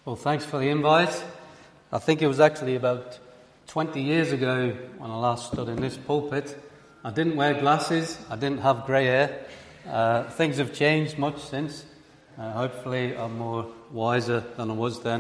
Well, thanks for the invite. I think it was actually about 20 years ago when I last stood in this pulpit. I didn't wear glasses. I didn't have grey hair. Things have changed much since. Hopefully I'm more wiser than I was then.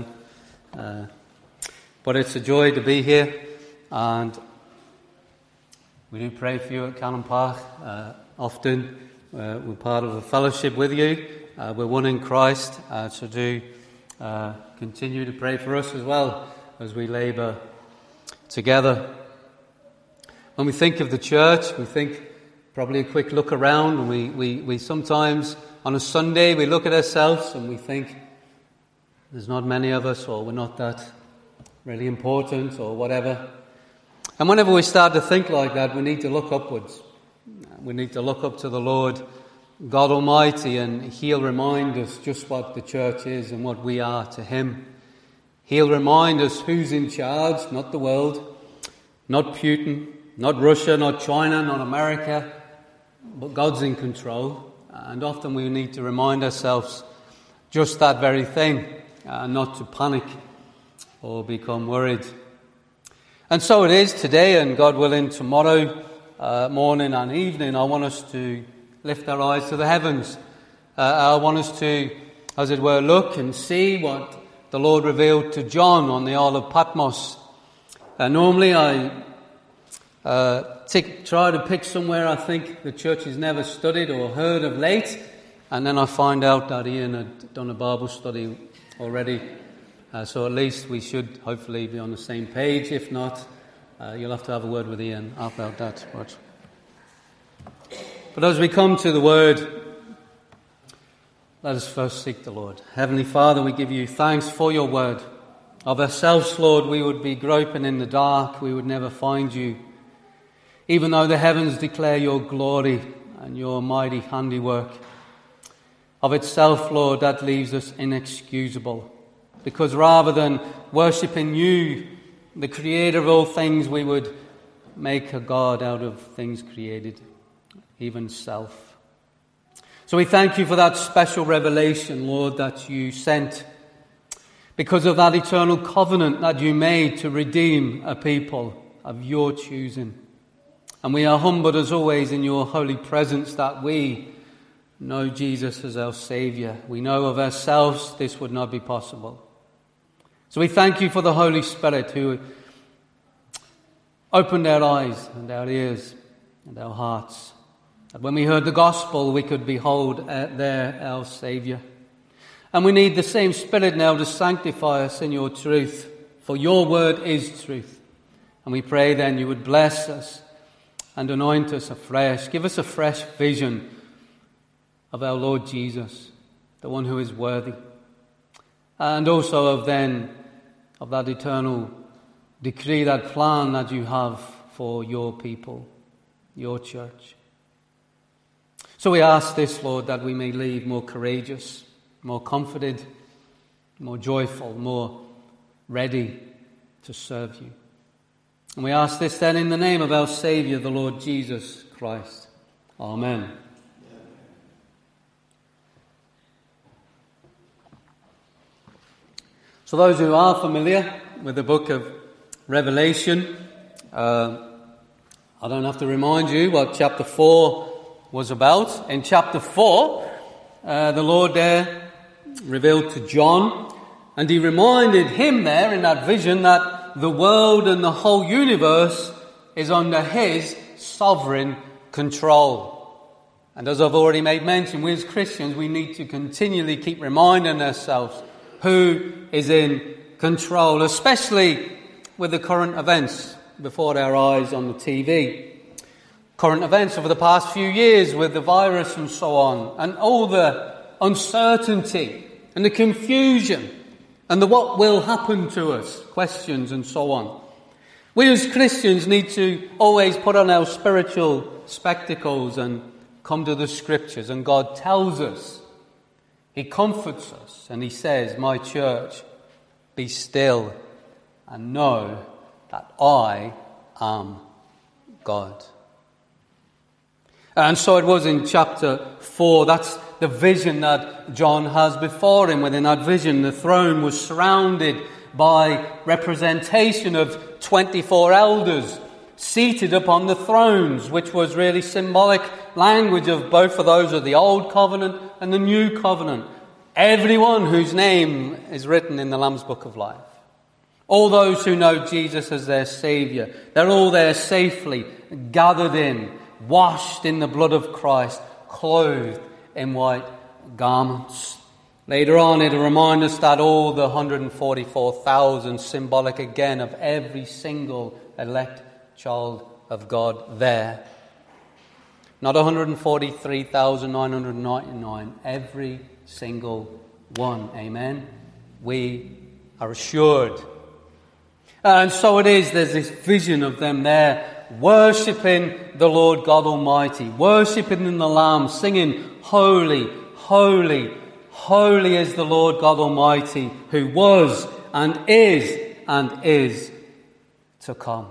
But it's a joy to be here, and we do pray for you at Cannon Park often. We're part of a fellowship with you. We're one in Christ, so do continue to pray for us as well as we labour together. When we think of the church, we think probably a quick look around, and we sometimes on a Sunday we look at ourselves and we think there's not many of us, or we're not that really important, or whatever. And whenever we start to think like that, we need to look upwards. We need to look up to the Lord God Almighty, and He'll remind us just what the church is and what we are to Him. He'll remind us who's in charge, not the world, not Putin, not Russia, not China, not America, but God's in control. And often we need to remind ourselves just that very thing, not to panic or become worried. And so it is today, and God willing, tomorrow morning and evening, I want us to lift our eyes to the heavens. I want us to, as it were, look and see what the Lord revealed to John on the Isle of Patmos. Normally I try to pick somewhere I think the church has never studied or heard of late, and then I find out that Ian had done a Bible study already. So at least we should hopefully be on the same page. If not, you'll have to have a word with Ian about that. But as we come to the Word, let us first seek the Lord. Heavenly Father, we give you thanks for your Word. Of ourselves, Lord, we would be groping in the dark. We would never find you. Even though the heavens declare your glory and your mighty handiwork, of itself, Lord, that leaves us inexcusable. Because rather than worshipping you, the Creator of all things, we would make a God out of things created, even self. So we thank you for that special revelation, Lord, that you sent because of that eternal covenant that you made to redeem a people of your choosing. And we are humbled as always in your holy presence that we know Jesus as our Saviour. We know of ourselves this would not be possible. So we thank you for the Holy Spirit who opened our eyes and our ears and our hearts, that when we heard the gospel we could behold there our Saviour. And we need the same Spirit now to sanctify us in your truth, for your word is truth. And we pray then you would bless us and anoint us afresh. Give us a fresh vision of our Lord Jesus, the one who is worthy. And also of that eternal decree, that plan that you have for your people, your church. So we ask this, Lord, that we may leave more courageous, more confident, more joyful, more ready to serve you. And we ask this then in the name of our Saviour, the Lord Jesus Christ. Amen. So those who are familiar with the book of Revelation, I don't have to remind you what chapter 4 was about. In chapter 4, the Lord there revealed to John, and he reminded him there in that vision that the world and the whole universe is under his sovereign control. And as I've already made mention, we as Christians, we need to continually keep reminding ourselves who is in control, especially with the current events before our eyes on the TV. Current events over the past few years with the virus and so on, and all the uncertainty and the confusion and the what will happen to us questions and so on. We as Christians need to always put on our spiritual spectacles and come to the Scriptures, and God tells us, He comforts us, and He says, my church, be still and know that I am God. And so it was in chapter 4. That's the vision that John has before him. Within that vision, the throne was surrounded by representation of 24 elders seated upon the thrones, which was really symbolic language of both of those of the Old Covenant and the New Covenant. Everyone whose name is written in the Lamb's Book of Life. All those who know Jesus as their Saviour. They're all there safely, gathered in, washed in the blood of Christ, clothed in white garments. Later on, it'll remind us that all the 144,000, symbolic again of every single elect child of God there. Not 143,999, every single one. Amen? We are assured. And so it is, there's this vision of them there, worshipping the Lord God Almighty, worshipping in the Lamb, singing, Holy, holy, holy is the Lord God Almighty, who was and is to come.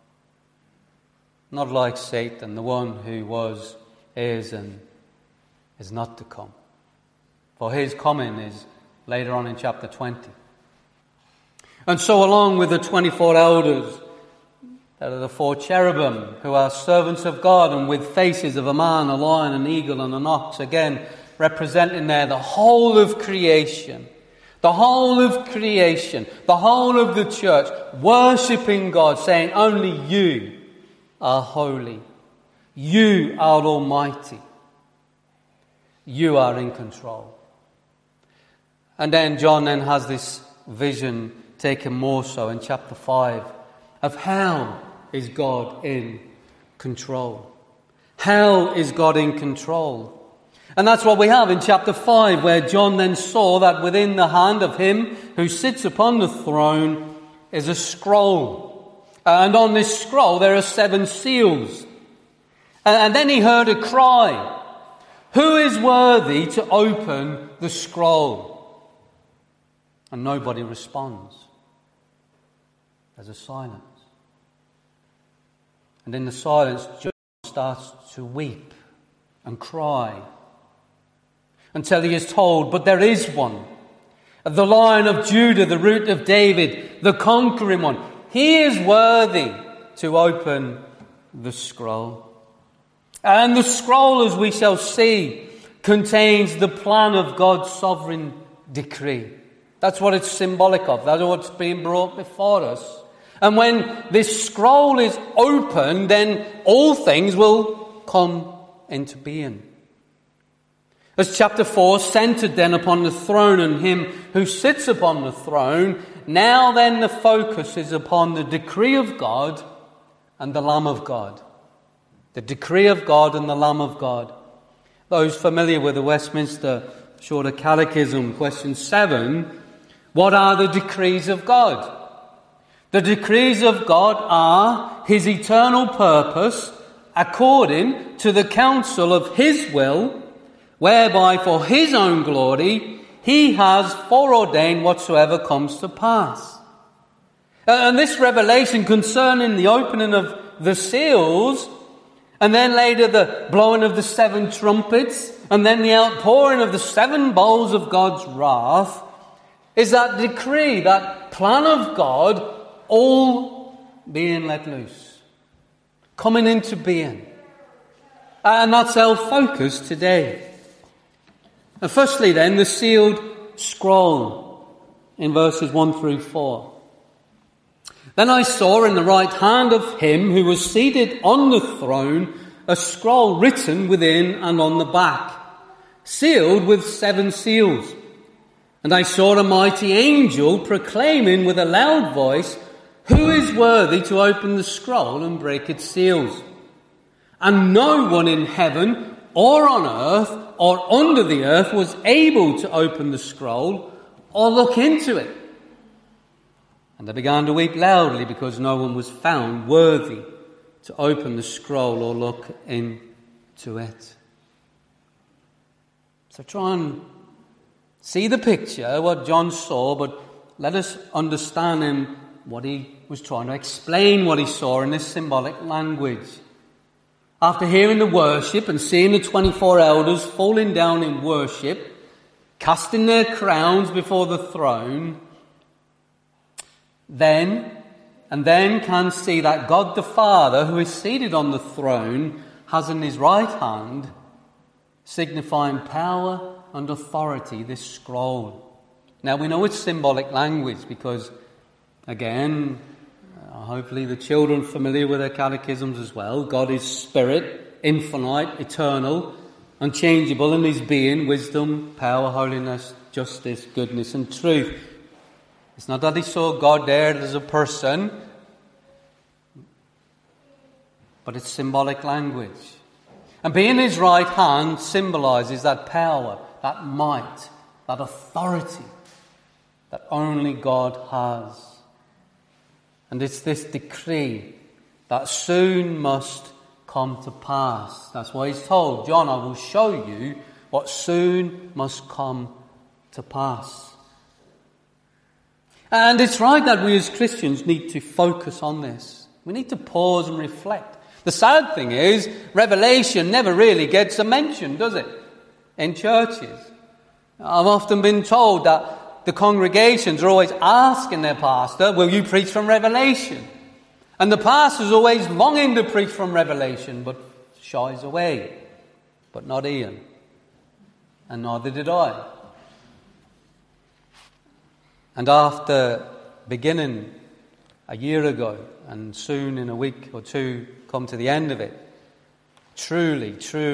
Not like Satan, the one who was, is, and is not to come. For his coming is later on in chapter 20. And so along with the 24 elders, there are the 4 cherubim, who are servants of God, and with faces of a man, a lion, an eagle, and an ox, again representing there the whole of creation. The whole of creation, the whole of the church, worshipping God, saying, only you are holy. You are almighty. You are in control. And then John then has this vision taken more so in chapter 5 of how is God in control. How is God in control? And that's what we have in chapter 5, where John then saw that within the hand of him who sits upon the throne is a scroll. And on this scroll there are 7 seals. And then he heard a cry, who is worthy to open the scroll? And nobody responds. There's a silence. And in the silence, John starts to weep and cry until he is told, but there is one, the Lion of Judah, the Root of David, the conquering one. He is worthy to open the scroll. And the scroll, as we shall see, contains the plan of God's sovereign decree. That's what it's symbolic of. That's what's being brought before us. And when this scroll is opened, then all things will come into being. As chapter 4 centered then upon the throne and him who sits upon the throne, now then the focus is upon the decree of God and the Lamb of God. The decree of God and the Lamb of God. Those familiar with the Westminster Shorter Catechism, question 7, what are the decrees of God? The decrees of God are his eternal purpose according to the counsel of his will, whereby for his own glory he has foreordained whatsoever comes to pass. And this revelation concerning the opening of the seals, and then later the blowing of the 7 trumpets, and then the outpouring of the 7 bowls of God's wrath, is that decree, that plan of God, all being let loose, coming into being. And that's our focus today. And firstly then, the sealed scroll in verses 1 through 4. Then I saw in the right hand of him who was seated on the throne a scroll written within and on the back, sealed with 7 seals. And I saw a mighty angel proclaiming with a loud voice, who is worthy to open the scroll and break its seals? And no one in heaven or on earth or under the earth was able to open the scroll or look into it. And I began to weep loudly because no one was found worthy to open the scroll or look into it. So try and see the picture, what John saw, but let us understand him, what he was trying to explain, what he saw in this symbolic language. after hearing the worship and seeing the 24 elders falling down in worship, casting their crowns before the throne, then can see that God the Father, who is seated on the throne, has in his right hand, signifying power and authority, this scroll. Now we know it's symbolic language because, again, hopefully the children familiar with their catechisms as well. God is spirit, infinite, eternal, unchangeable in his being, wisdom, power, holiness, justice, goodness and truth. It's not that he saw God there as a person, but it's symbolic language. And being his right hand symbolizes that power, that might, that authority that only God has. And it's this decree that soon must come to pass. That's why he's told, John, I will show you what soon must come to pass. And it's right that we as Christians need to focus on this. We need to pause and reflect. The sad thing is, Revelation never really gets a mention, does it? In churches. I've often been told that the congregations are always asking their pastor, will you preach from Revelation? And the pastor's always longing to preach from Revelation, but shies away. But not Ian. And neither did I. And after beginning a year ago, and soon in a week or two come to the end of it, truly,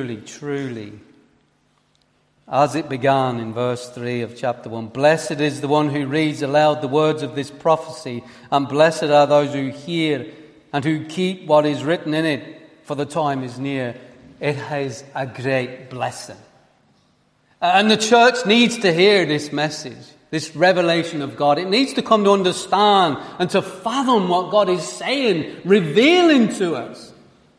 as it began in verse 3 of chapter 1, blessed is the one who reads aloud the words of this prophecy, and blessed are those who hear and who keep what is written in it, for the time is near. It is a great blessing. And the church needs to hear this message, this revelation of God. It needs to come to understand and to fathom what God is saying, revealing to us,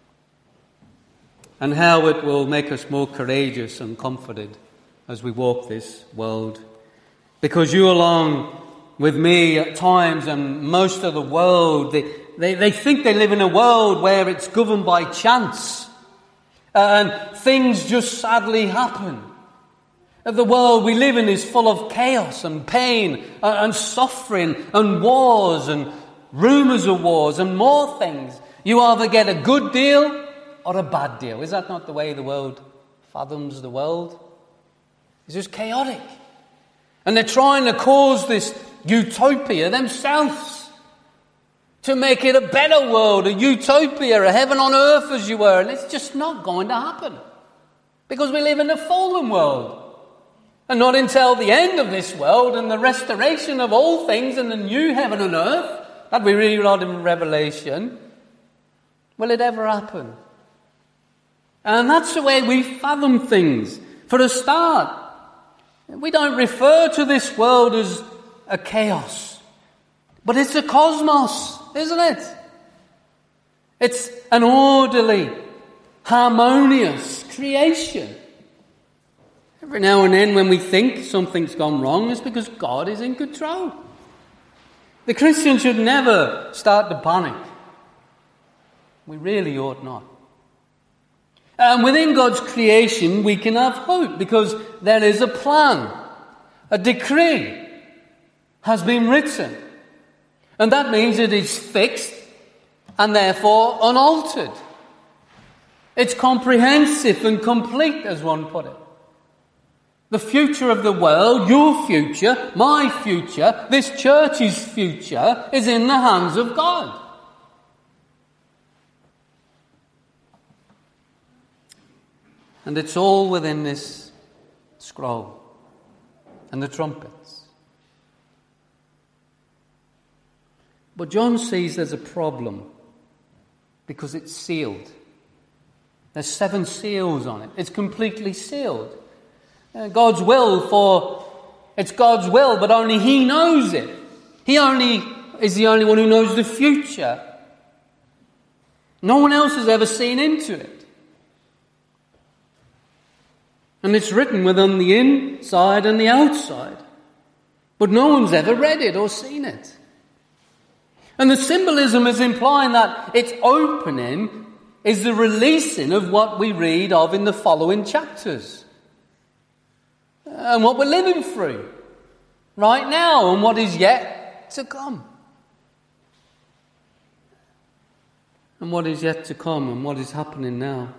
and how it will make us more courageous and comforted as we walk this world. Because you along with me at times and most of the world, they think they live in a world where it's governed by chance. And things just sadly happen. The world we live in is full of chaos and pain and suffering and wars and rumours of wars and more things. You either get a good deal or a bad deal. Is that not the way the world fathoms the world? It's just chaotic. And they're trying to cause this utopia themselves to make it a better world, a utopia, a heaven on earth as you were. And it's just not going to happen. Because we live in a fallen world. And not until the end of this world and the restoration of all things and the new heaven and earth that we read about in Revelation will it ever happen. And that's the way we fathom things. For a start, we don't refer to this world as a chaos, but it's a cosmos, isn't it? It's an orderly, harmonious creation. Every now and then when we think something's gone wrong, it's because God is in control. The Christian should never start to panic. We really ought not. And within God's creation, we can have hope because there is a plan. A decree has been written. And that means it is fixed and therefore unaltered. It's comprehensive and complete, as one put it. The future of the world, your future, my future, this church's future, is in the hands of God. And it's all within this scroll and the trumpets. But John sees there's a problem because it's sealed. There's 7 seals on it. It's completely sealed. It's God's will, but only He knows it. He only is the only one who knows the future. No one else has ever seen into it. And it's written within the inside and the outside. But no one's ever read it or seen it. And the symbolism is implying that its opening is the releasing of what we read of in the following chapters. And what we're living through right now and what is yet to come. And what is yet to come and what is happening now.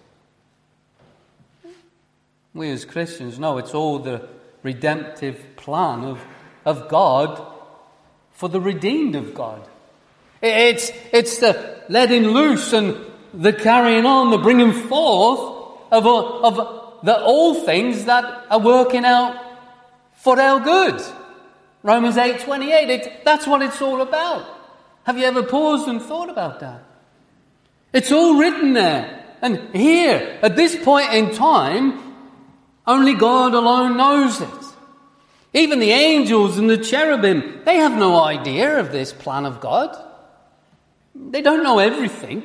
We as Christians know it's all the redemptive plan of God for the redeemed of God. It's the letting loose and the carrying on, the bringing forth of all things that are working out for our good. Romans 8:28, that's what it's all about. Have you ever paused and thought about that? It's all written there. And here, at this point in time, only God alone knows it. Even the angels and the cherubim, they have no idea of this plan of God. They don't know everything.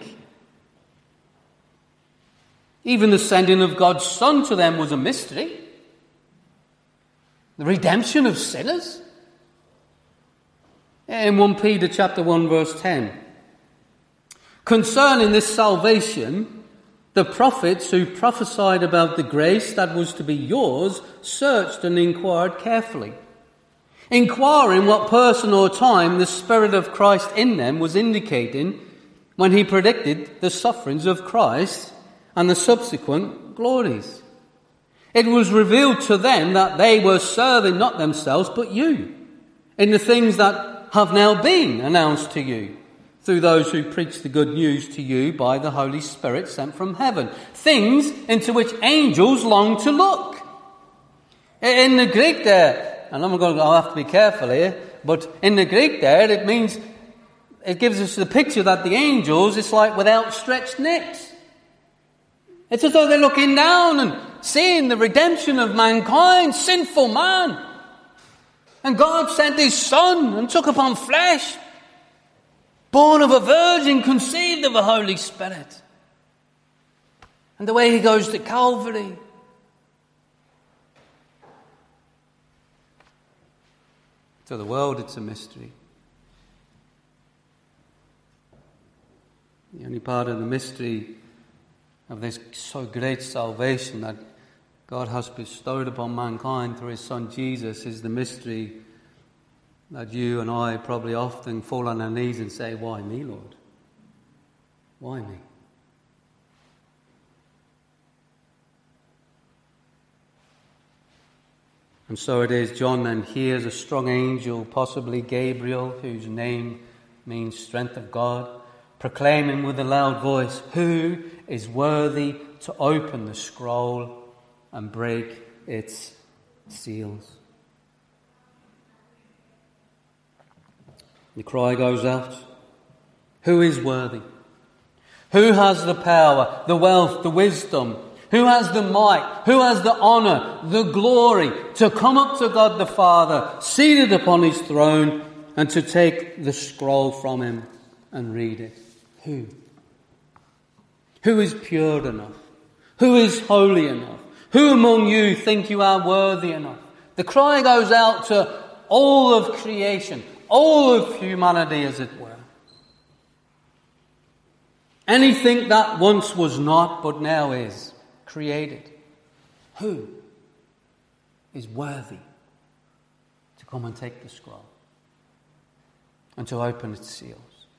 Even the sending of God's Son to them was a mystery. The redemption of sinners. In 1 Peter chapter 1 verse 10. Concerning this salvation, the prophets who prophesied about the grace that was to be yours searched and inquired carefully, inquiring what person or time the Spirit of Christ in them was indicating when he predicted the sufferings of Christ and the subsequent glories. It was revealed to them that they were serving not themselves but you, in the things that have now been announced to you, through those who preach the good news to you by the Holy Spirit sent from heaven. Things into which angels long to look. In the Greek there, and I'll have to be careful here, but in the Greek there, it gives us the picture that the angels, it's like with outstretched necks. It's as though they're looking down and seeing the redemption of mankind, sinful man. And God sent his Son and took upon flesh, born of a virgin, conceived of a Holy Spirit. And the way he goes to Calvary. To the world, it's a mystery. The only part of the mystery of this so great salvation that God has bestowed upon mankind through his Son Jesus is the mystery that you and I probably often fall on our knees and say, why me, Lord? Why me? And so it is, John then hears a strong angel, possibly Gabriel, whose name means strength of God, proclaiming with a loud voice, who is worthy to open the scroll and break its seals? The cry goes out, who is worthy? Who has the power, the wealth, the wisdom? Who has the might? Who has the honour, the glory to come up to God the Father, seated upon his throne, and to take the scroll from him and read it? Who? Who is pure enough? Who is holy enough? Who among you think you are worthy enough? The cry goes out to all of creation, all of humanity, as it were. Anything that once was not, but now is, created. Who is worthy to come and take the scroll and to open its seals?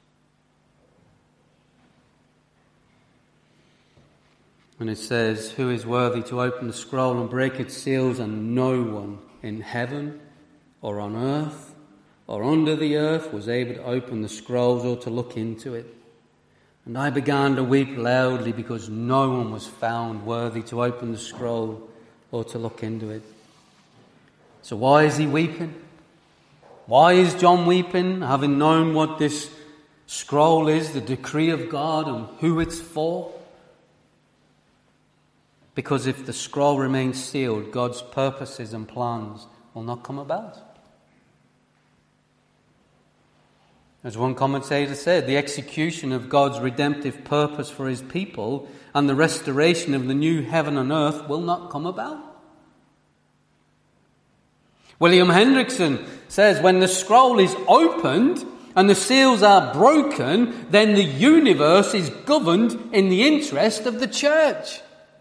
And it says, who is worthy to open the scroll and break its seals? And no one in heaven or on earth or under the earth was able to open the scrolls or to look into it. And I began to weep loudly because no one was found worthy to open the scroll or to look into it. So why is he weeping? Why is John weeping, having known what this scroll is, the decree of God, and who it's for? Because if the scroll remains sealed, God's purposes and plans will not come about. As one commentator said, the execution of God's redemptive purpose for his people and the restoration of the new heaven and earth will not come about. William Hendrickson says, when the scroll is opened and the seals are broken, then the universe is governed in the interest of the church.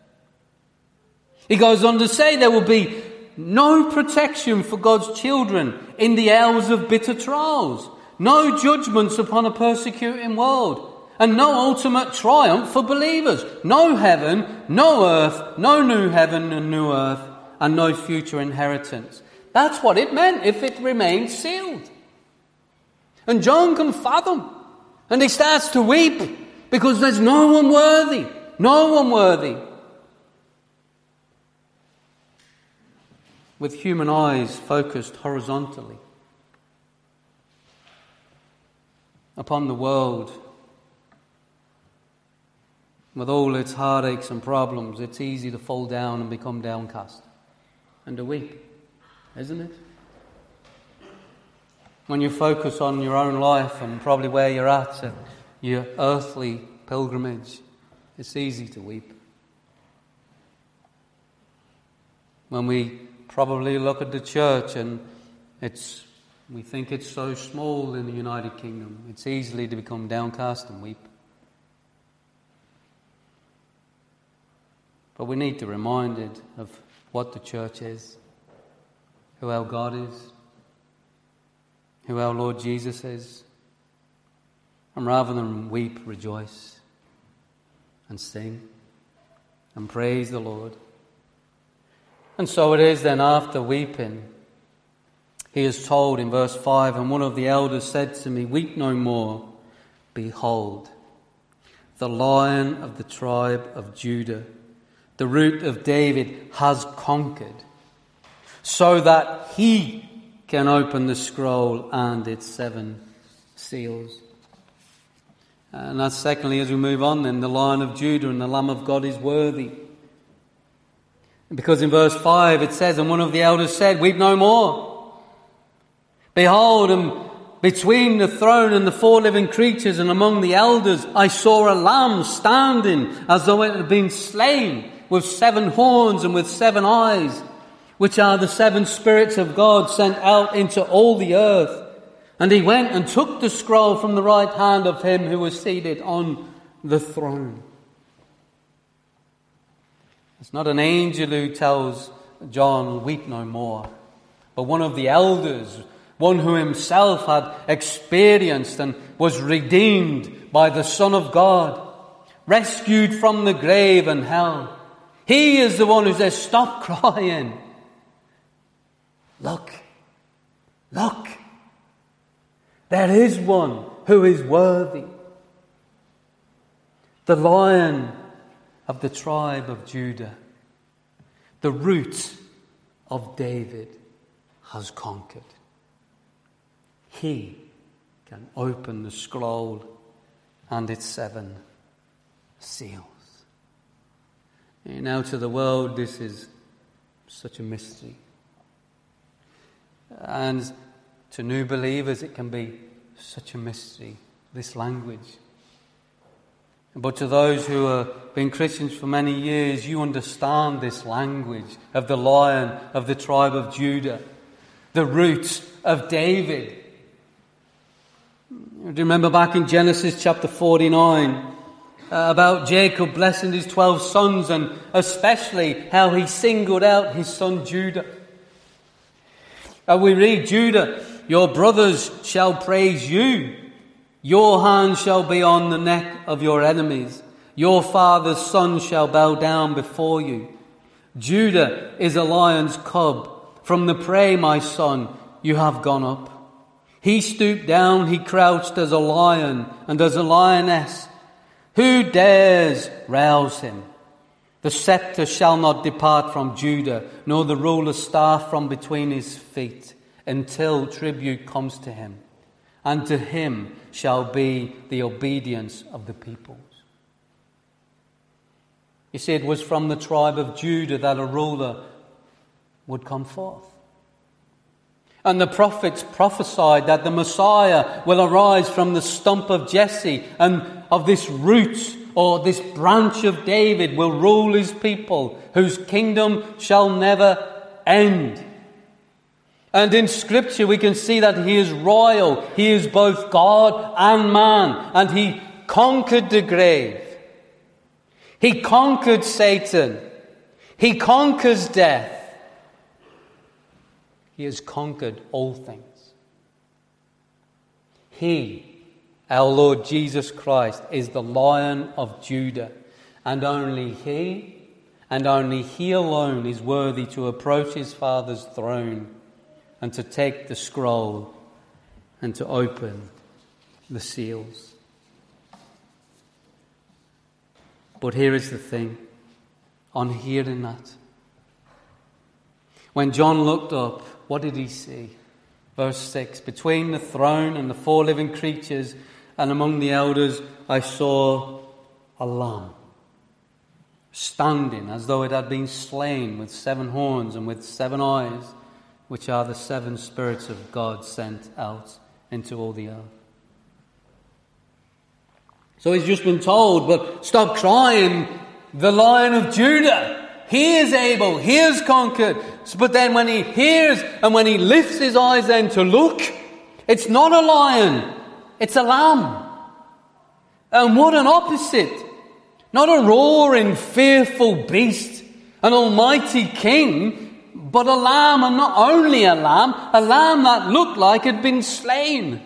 He goes on to say there will be no protection for God's children in the hours of bitter trials, no judgments upon a persecuting world, and no ultimate triumph for believers. No heaven, no earth, no new heaven and new earth, and no future inheritance. That's what it meant if it remained sealed. And John can fathom, and he starts to weep because there's no one worthy, no one worthy. With human eyes focused horizontally upon the world, with all its heartaches and problems, it's easy to fall down and become downcast and to weep, isn't it? When you focus on your own life and probably where you're at your earthly pilgrimage, it's easy to weep. When we probably look at the church and we think it's so small in the United Kingdom, it's easily to become downcast and weep. But we need to be reminded of what the church is, who our God is, who our Lord Jesus is. And rather than weep, rejoice and sing and praise the Lord. And so it is then after weeping, he is told in verse 5, and one of the elders said to me, weep no more. Behold, the Lion of the tribe of Judah, the Root of David, has conquered, so that he can open the scroll and its 7 seals. And that's secondly, as we move on then, the Lion of Judah and the Lamb of God is worthy. Because in verse 5 it says, and one of the elders said, weep no more. Behold, and between the throne and the 4 living creatures and among the elders, I saw a lamb standing as though it had been slain, with 7 horns and with 7 eyes, which are the 7 spirits of God sent out into all the earth. And he went and took the scroll from the right hand of him who was seated on the throne. It's not an angel who tells John, weep no more, but one of the elders, one who himself had experienced and was redeemed by the Son of God, rescued from the grave and hell. He is the one who says, stop crying. Look, look, there is one who is worthy. The Lion of the tribe of Judah, the Root of David, has conquered. He can open the scroll and its 7 seals. Now to the world, this is such a mystery. And to new believers, it can be such a mystery, this language. But to those who have been Christians for many years, you understand this language of the Lion of the tribe of Judah, the Root of David. Do you remember back in Genesis chapter 49 about Jacob blessing his 12 sons, and especially how he singled out his son Judah? We read, Judah, your brothers shall praise you. Your hand shall be on the neck of your enemies. Your father's son shall bow down before you. Judah is a lion's cub. From the prey, my son, you have gone up. He stooped down, he crouched as a lion and as a lioness. Who dares rouse him? The scepter shall not depart from Judah, nor the ruler's staff from between his feet, until tribute comes to him. And to him shall be the obedience of the peoples. You see, it was from the tribe of Judah that a ruler would come forth. And the prophets prophesied that the Messiah will arise from the stump of Jesse, and of this root or this branch of David will rule his people, whose kingdom shall never end. And in Scripture we can see that he is royal. He is both God and man. And he conquered the grave. He conquered Satan. He conquers death. He has conquered all things. He, our Lord Jesus Christ, is the Lion of Judah. And only he alone is worthy to approach his Father's throne and to take the scroll and to open the seals. But here is the thing, on hearing that. When John looked up, what did he see? Verse 6, between the throne and the 4 living creatures and among the elders, I saw a lamb standing as though it had been slain, with 7 horns and with 7 eyes, which are the 7 spirits of God sent out into all the earth. So he's just been told, but stop crying, the Lion of Judah, he is able, he has conquered. But then when he hears and when he lifts his eyes then to look, it's not a lion, it's a lamb. And what an opposite. Not a roaring, fearful beast, an almighty king, but a lamb, and not only a lamb that looked like it had been slain.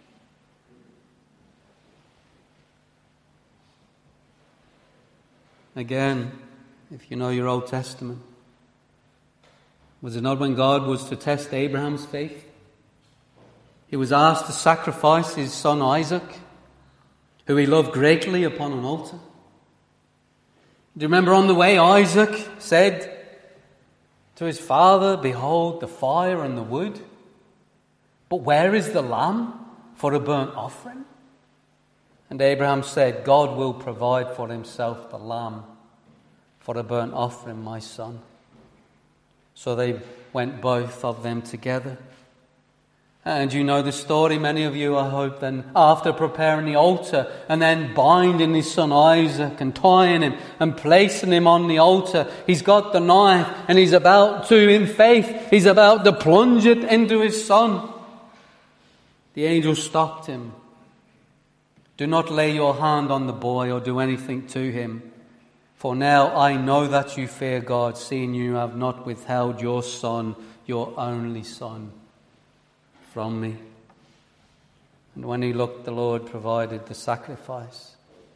Again, if you know your Old Testament, was it not when God was to test Abraham's faith? He was asked to sacrifice his son Isaac, who he loved greatly, upon an altar. Do you remember on the way Isaac said to his father, behold the fire and the wood, but where is the lamb for a burnt offering? And Abraham said, God will provide for himself the lamb for a burnt offering, my son. So they went both of them together. And you know the story, many of you, I hope, then after preparing the altar and then binding his son Isaac and tying him and placing him on the altar, he's got the knife and he's about to, in faith, he's about to plunge it into his son. The angel stopped him. Do not lay your hand on the boy or do anything to him. For now I know that you fear God, seeing you have not withheld your son, your only son, from me. And when he looked, the Lord provided the sacrifice.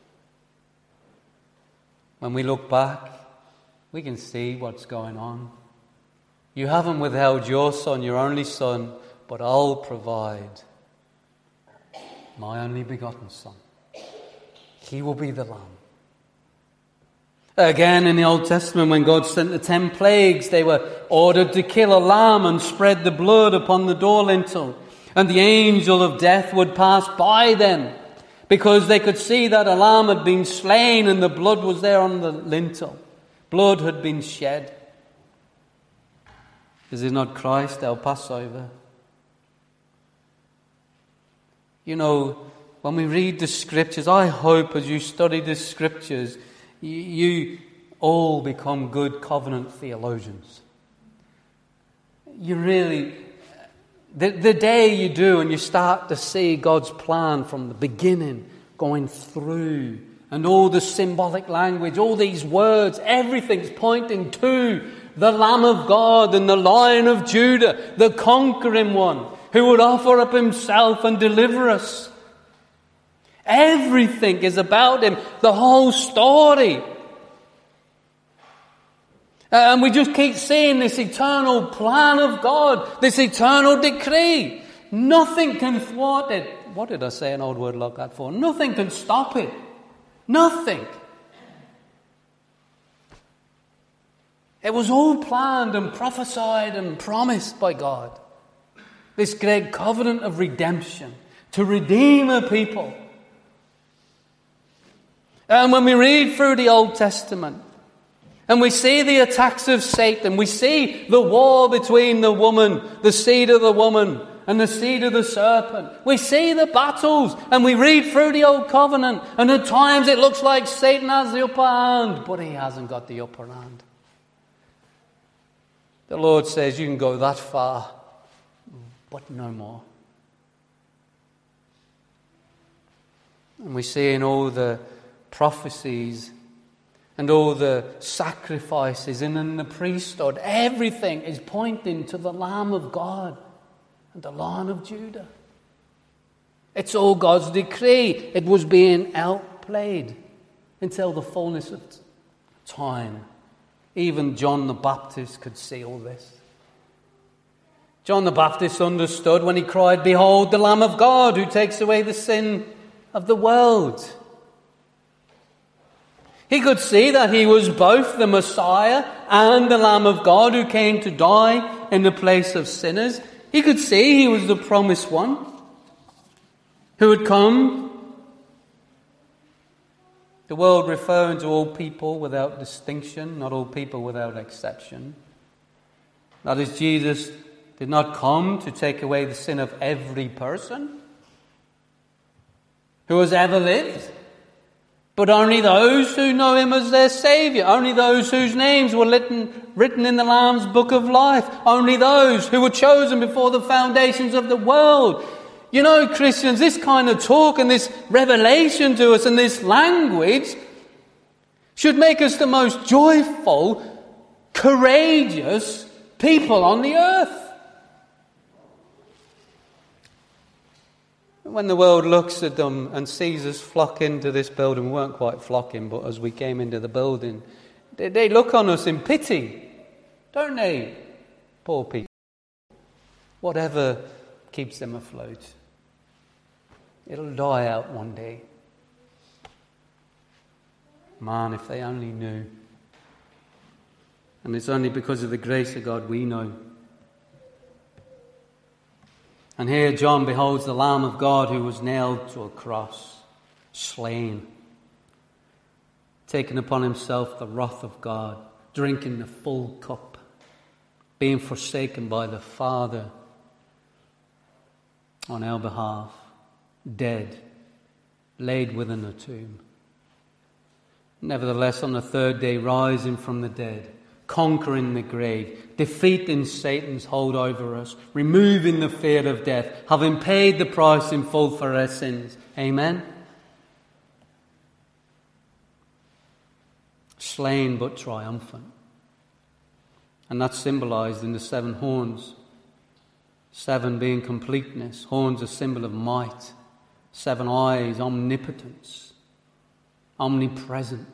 When we look back, we can see what's going on. You haven't withheld your son, your only son, but I'll provide my only begotten son. He will be the lamb. Again, in the Old Testament, when God sent the 10 plagues, they were ordered to kill a lamb and spread the blood upon the door lintel. And the angel of death would pass by them because they could see that a lamb had been slain and the blood was there on the lintel. Blood had been shed. Is it not Christ, our Passover? You know, when we read the Scriptures, I hope as you study the Scriptures, you all become good covenant theologians. You really, the day you do and you start to see God's plan from the beginning going through, and all the symbolic language, all these words, everything's pointing to the Lamb of God and the Lion of Judah, the conquering one who would offer up himself and deliver us. Everything is about him, the whole story. And we just keep seeing this eternal plan of God, this eternal decree. Nothing can thwart it. What did I say an old word like that for? Nothing can stop it. Nothing. It was all planned and prophesied and promised by God. This great covenant of redemption to redeem a people. And when we read through the Old Testament and we see the attacks of Satan, we see the war between the woman, the seed of the woman, and the seed of the serpent. We see the battles and we read through the Old Covenant, and at times it looks like Satan has the upper hand, but he hasn't got the upper hand. The Lord says you can go that far, but no more. And we see in all the prophecies and all the sacrifices and in the priesthood, everything is pointing to the Lamb of God and the Lion of Judah. It's all God's decree. It was being outplayed until the fullness of time. Even John the Baptist could see all this. John the Baptist understood when he cried, "Behold the Lamb of God who takes away the sin of the world." He could see that he was both the Messiah and the Lamb of God who came to die in the place of sinners. He could see he was the promised one who would come. The world referring to all people without distinction, not all people without exception. That is, Jesus did not come to take away the sin of every person who has ever lived, but only those who know him as their Saviour, only those whose names were written in the Lamb's book of life, only those who were chosen before the foundations of the world. You know, Christians, this kind of talk and this revelation to us and this language should make us the most joyful, courageous people on the earth. When the world looks at them and sees us flock into this building, we weren't quite flocking, but as we came into the building, they look on us in pity, don't they? Poor people. Whatever keeps them afloat, it'll die out one day. Man, if they only knew. And it's only because of the grace of God we know. And here John beholds the Lamb of God who was nailed to a cross, slain, taking upon himself the wrath of God, drinking the full cup, being forsaken by the Father on our behalf, dead, laid within a tomb. Nevertheless, on the third day, rising from the dead, conquering the grave, defeating Satan's hold over us, removing the fear of death, having paid the price in full for our sins. Amen? Slain but triumphant. And that's symbolized in the 7 horns. 7 being completeness, horns a symbol of might. 7 eyes, omnipotence, omnipresent.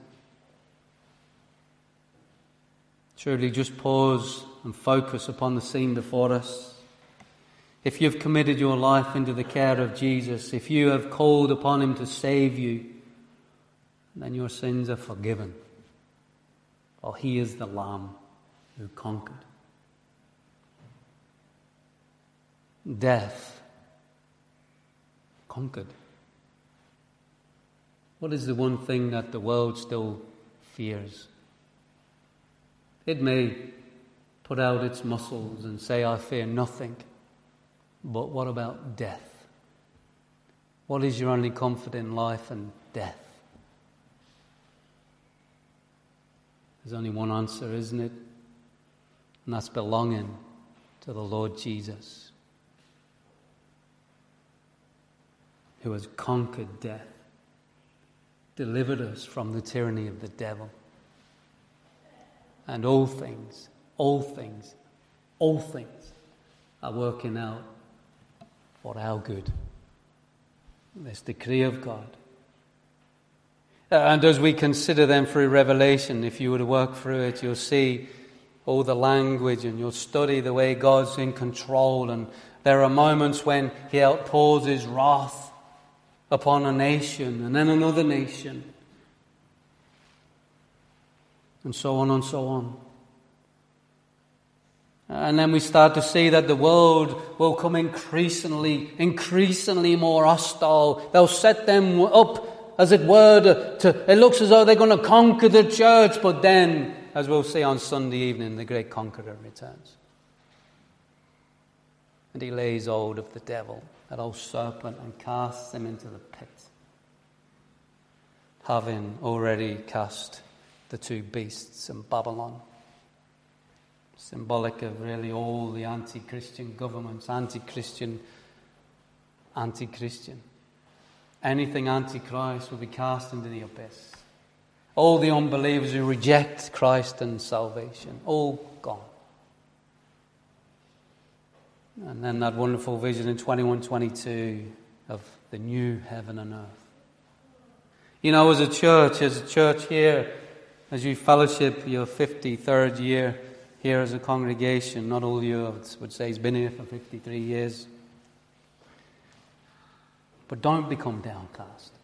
Surely just pause and focus upon the scene before us. If you've committed your life into the care of Jesus, if you have called upon him to save you, then your sins are forgiven. For he is the Lamb who conquered death. Conquered. What is the one thing that the world still fears? It may put out its muscles and say, "I fear nothing." But what about death? What is your only comfort in life and death? There's only one answer, isn't it? And that's belonging to the Lord Jesus, who has conquered death, delivered us from the tyranny of the devil. And all things are working out for our good. This decree of God. And as we consider them through Revelation, if you were to work through it, you'll see all the language and you'll study the way God's in control. And there are moments when he outpours his wrath upon a nation and then another nation. And so on and so on. And then we start to see that the world will come increasingly more hostile. They'll set them up, as it were, it looks as though they're going to conquer the church. But then, as we'll see on Sunday evening, the great conqueror returns. And he lays hold of the devil, that old serpent, and casts him into the pit, having already cast the 2 beasts in Babylon, symbolic of really all the anti-Christian governments, anti-Christian. Anything anti-Christ will be cast into the abyss. All the unbelievers who reject Christ and salvation, all gone. And then that wonderful vision in 21:22 of the new heaven and earth. You know, as a church here, as you fellowship your 53rd year here as a congregation, not all of you would say he's been here for 53 years. But don't become downcast.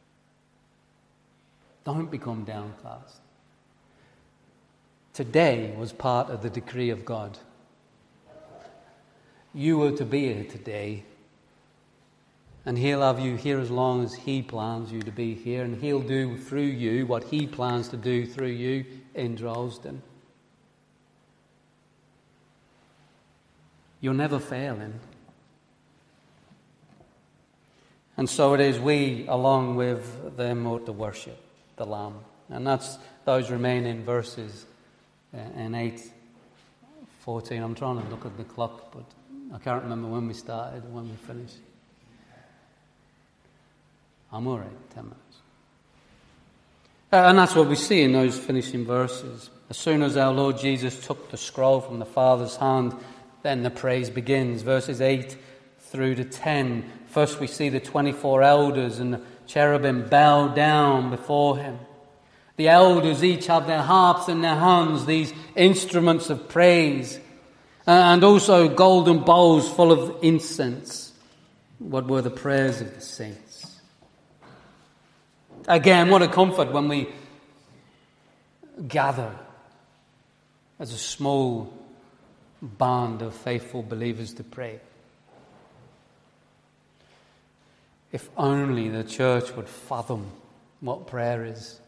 Don't become downcast. Today was part of the decree of God. You were to be here today. And He'll have you here as long as He plans you to be here. And He'll do through you what He plans to do through you in Droylsden. You're never failing. And so it is we, along with them, ought to worship the Lamb. And that's those remaining verses in 8:14. I'm trying to look at the clock, but I can't remember when we started and when we finished. I'm all right, 10 minutes. And that's what we see in those finishing verses. As soon as our Lord Jesus took the scroll from the Father's hand, then the praise begins. Verses 8 through to 10. First we see the 24 elders and the cherubim bow down before Him. The elders each have their harps in their hands, these instruments of praise, and also golden bowls full of incense. What were the prayers of the saints? Again, what a comfort when we gather as a small band of faithful believers to pray. If only the church would fathom what prayer is.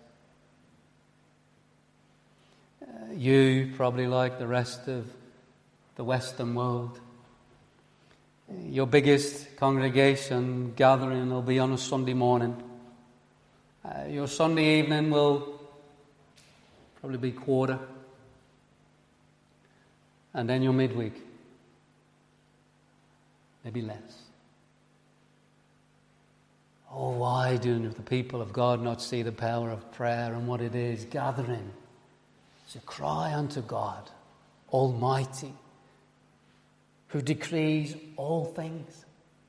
You, probably like the rest of the Western world, your biggest congregation gathering will be on a Sunday morning. Your Sunday evening will probably be quarter. And then your midweek, maybe less. Oh, why do the people of God not see the power of prayer and what it is? Gathering to cry unto God Almighty, who decrees all things.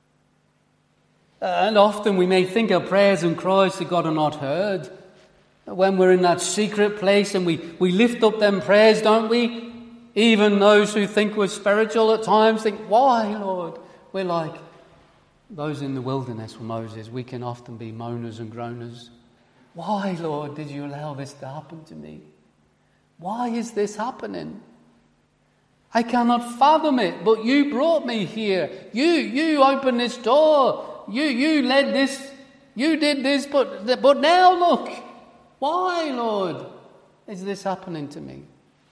And often we may think our prayers and cries to God are not heard. When we're in that secret place and we lift up them prayers, don't we? Even those who think we're spiritual at times think, why, Lord? We're like those in the wilderness with Moses. We can often be moaners and groaners. Why, Lord, did you allow this to happen to me? Why is this happening? I cannot fathom it, but you brought me here. You opened this door. You led this. You did this, but now look. Why, Lord, is this happening to me?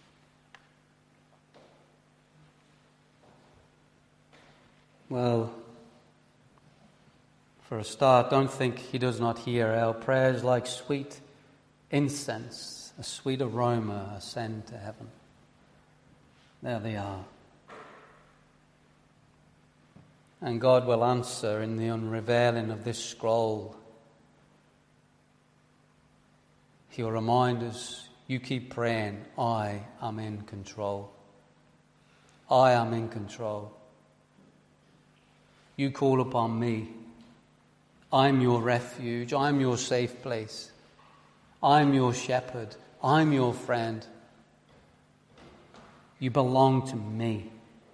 Well, for a start, don't think He does not hear our prayers like sweet incense, a sweet aroma ascend to heaven. There they are. And God will answer in the unveiling of this scroll. He will remind us, you keep praying, I am in control. I am in control. You call upon me. I'm your refuge. I'm your safe place. I'm your shepherd. I'm your friend. You belong to me.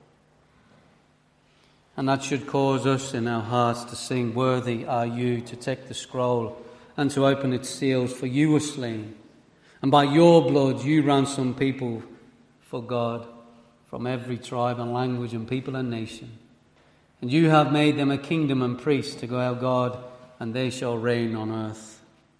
And that should cause us in our hearts to sing, worthy are you to take the scroll and to open its seals, for you were slain. And by your blood you ransomed people for God from every tribe and language and people and nation. And you have made them a kingdom and priests to our God, and they shall reign on earth.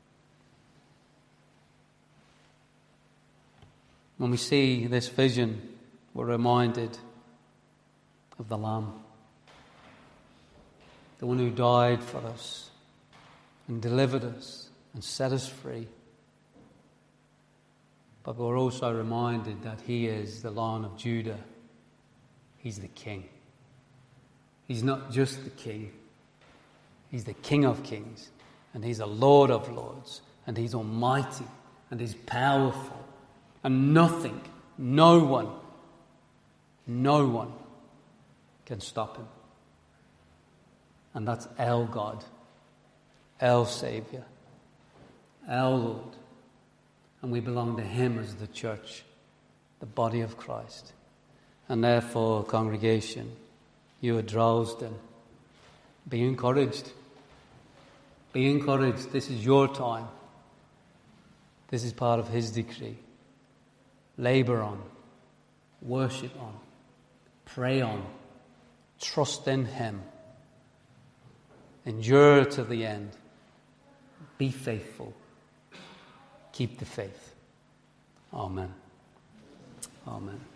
When we see this vision, we're reminded of the Lamb, the one who died for us and delivered us and set us free. but we're also reminded that he is the Lion of Judah. He's the King. He's not just the King. He's the King of kings, and he's the Lord of lords, and he's almighty, and he's powerful, and nothing, no one can stop him. And that's our God, our Saviour, our Lord. And we belong to him as the church, the body of Christ. And therefore, congregation, you at Droylsden, be encouraged. Be encouraged. This is your time. This is part of his decree. Labour on. Worship on. Pray on. Trust in him. Endure to the end. Be faithful. Keep the faith. Amen. Amen.